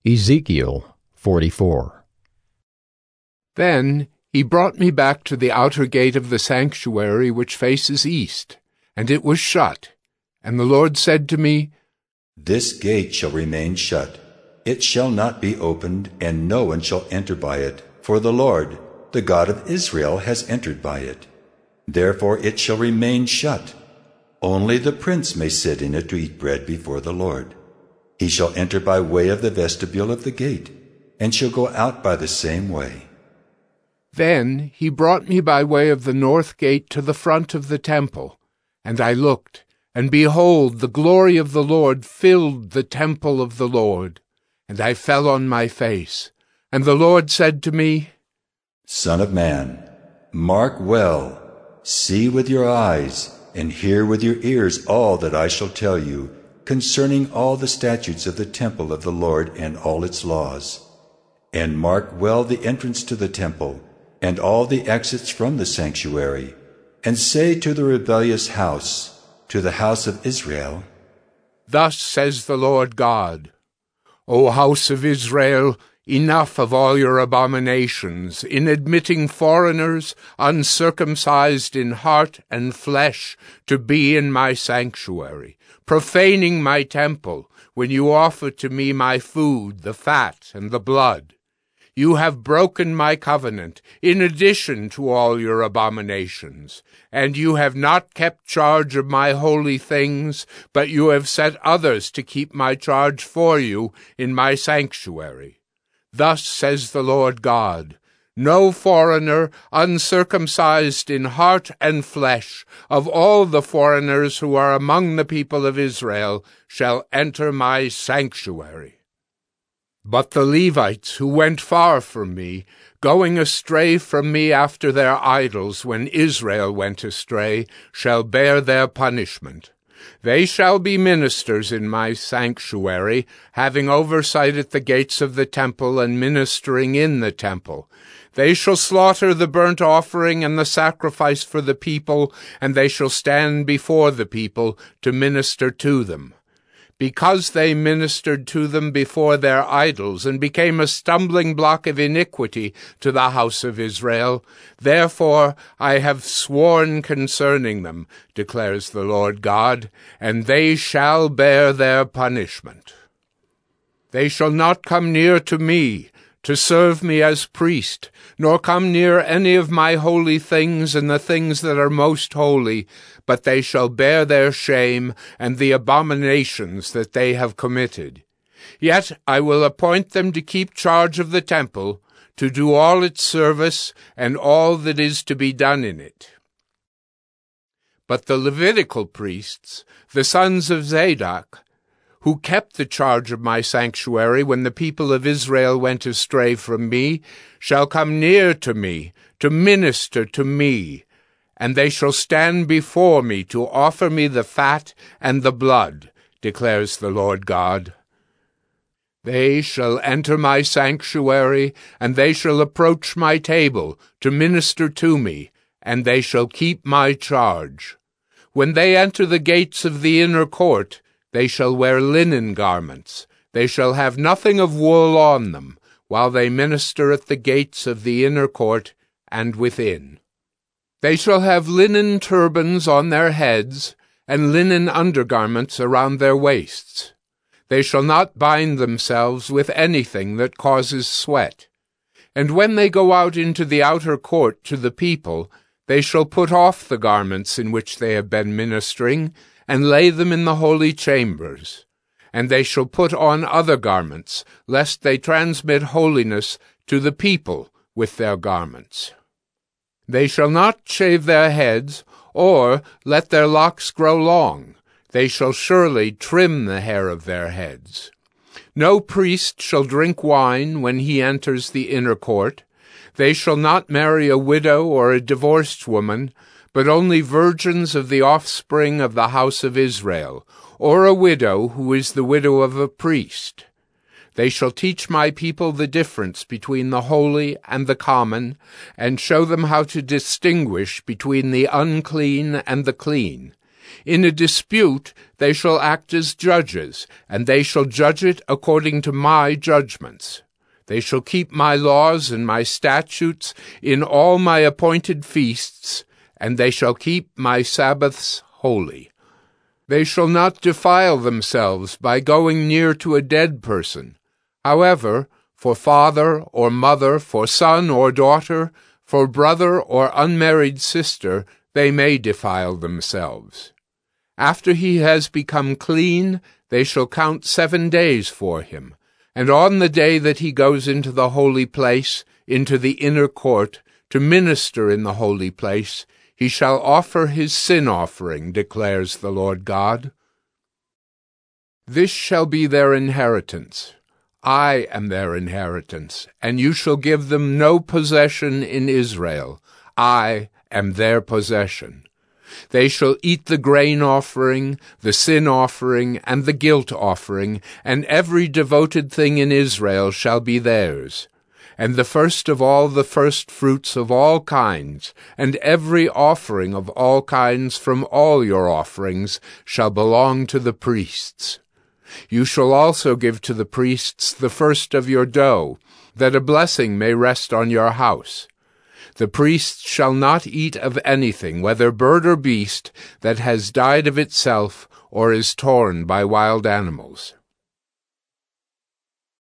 Ezekiel 44. Then he brought me back to the outer gate of the sanctuary which faces east, and it was shut. And the Lord said to me, "This gate shall remain shut. It shall not be opened, and no one shall enter by it, for the Lord, the God of Israel, has entered by it. Therefore it shall remain shut. Only the prince may sit in it to eat bread before the Lord. He shall enter by way of the vestibule of the gate, and shall go out by the same way." Then he brought me by way of the north gate to the front of the temple, and I looked, and behold, the glory of the Lord filled the temple of the Lord. And I fell on my face. And the Lord said to me, "Son of man, mark well, see with your eyes, and hear with your ears all that I shall tell you concerning all the statutes of the temple of the Lord and all its laws. And mark well the entrance to the temple, and all the exits from the sanctuary, and say to the rebellious house, to the house of Israel, Thus says the Lord God, O house of Israel, enough of all your abominations, in admitting foreigners, uncircumcised in heart and flesh, to be in my sanctuary, profaning my temple, when you offer to me my food, the fat and the blood. You have broken my covenant, in addition to all your abominations, and you have not kept charge of my holy things, but you have set others to keep my charge for you in my sanctuary. Thus says the Lord God, no foreigner, uncircumcised in heart and flesh, of all the foreigners who are among the people of Israel, shall enter my sanctuary. But the Levites who went far from me, going astray from me after their idols when Israel went astray, shall bear their punishment. They shall be ministers in my sanctuary, having oversight at the gates of the temple and ministering in the temple. They shall slaughter the burnt offering and the sacrifice for the people, and they shall stand before the people to minister to them. Because they ministered to them before their idols, and became a stumbling block of iniquity to the house of Israel, therefore I have sworn concerning them, declares the Lord God, and they shall bear their punishment. They shall not come near to me, to serve me as priest, nor come near any of my holy things and the things that are most holy, but they shall bear their shame and the abominations that they have committed. Yet I will appoint them to keep charge of the temple, to do all its service and all that is to be done in it. But the Levitical priests, the sons of Zadok, who kept the charge of my sanctuary when the people of Israel went astray from me, shall come near to me, to minister to me, and they shall stand before me to offer me the fat and the blood, declares the Lord God. They shall enter my sanctuary, and they shall approach my table to minister to me, and they shall keep my charge. When they enter the gates of the inner court, they shall wear linen garments. They shall have nothing of wool on them, while they minister at the gates of the inner court and within. They shall have linen turbans on their heads, and linen undergarments around their waists. They shall not bind themselves with anything that causes sweat. And when they go out into the outer court to the people, they shall put off the garments in which they have been ministering, and lay them in the holy chambers. And they shall put on other garments, lest they transmit holiness to the people with their garments. They shall not shave their heads, or let their locks grow long. They shall surely trim the hair of their heads. No priest shall drink wine when he enters the inner court. They shall not marry a widow or a divorced woman, but only virgins of the offspring of the house of Israel, or a widow who is the widow of a priest. They shall teach my people the difference between the holy and the common, and show them how to distinguish between the unclean and the clean. In a dispute they shall act as judges, and they shall judge it according to my judgments. They shall keep my laws and my statutes in all my appointed feasts, and they shall keep my Sabbaths holy. They shall not defile themselves by going near to a dead person. However, for father or mother, for son or daughter, for brother or unmarried sister, they may defile themselves. After he has become clean, they shall count 7 days for him, and on the day that he goes into the holy place, into the inner court, to minister in the holy place, he shall offer his sin offering, declares the Lord God. This shall be their inheritance. I am their inheritance, and you shall give them no possession in Israel. I am their possession. They shall eat the grain offering, the sin offering, and the guilt offering, and every devoted thing in Israel shall be theirs. And the first of all the firstfruits of all kinds, and every offering of all kinds from all your offerings shall belong to the priests. You shall also give to the priests the first of your dough, that a blessing may rest on your house. The priest shall not eat of anything, whether bird or beast, that has died of itself or is torn by wild animals.